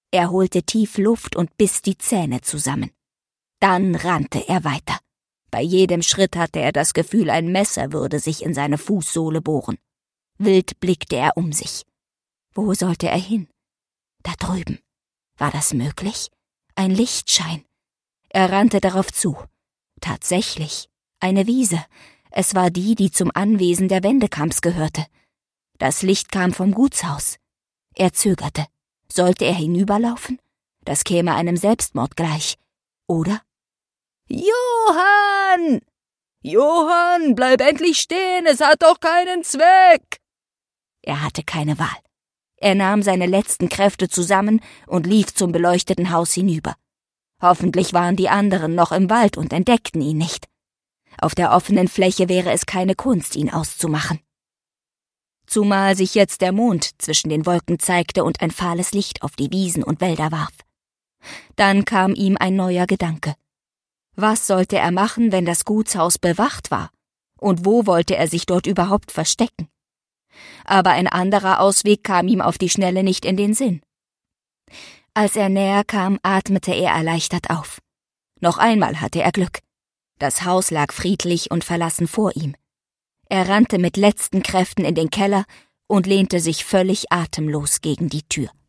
Er holte tief Luft und biss die Zähne zusammen. Dann rannte er weiter. Bei jedem Schritt hatte er das Gefühl, ein Messer würde sich in seine Fußsohle bohren. Wild blickte er um sich. Wo sollte er hin? Da drüben. War das möglich? Ein Lichtschein. Er rannte darauf zu. Tatsächlich, eine Wiese. Es war die zum Anwesen der Wendekamps gehörte. Das Licht kam vom Gutshaus. Er zögerte. Sollte er hinüberlaufen? Das käme einem Selbstmord gleich. Oder? »Johann! Johann, bleib endlich stehen, es hat doch keinen Zweck!« Er hatte keine Wahl. Er nahm seine letzten Kräfte zusammen und lief zum beleuchteten Haus hinüber. Hoffentlich waren die anderen noch im Wald und entdeckten ihn nicht. Auf der offenen Fläche wäre es keine Kunst, ihn auszumachen. Zumal sich jetzt der Mond zwischen den Wolken zeigte und ein fahles Licht auf die Wiesen und Wälder warf. Dann kam ihm ein neuer Gedanke. Was sollte er machen, wenn das Gutshaus bewacht war? Und wo wollte er sich dort überhaupt verstecken? Aber ein anderer Ausweg kam ihm auf die Schnelle nicht in den Sinn. Als er näher kam, atmete er erleichtert auf. Noch einmal hatte er Glück. Das Haus lag friedlich und verlassen vor ihm. Er rannte mit letzten Kräften in den Keller und lehnte sich völlig atemlos gegen die Tür.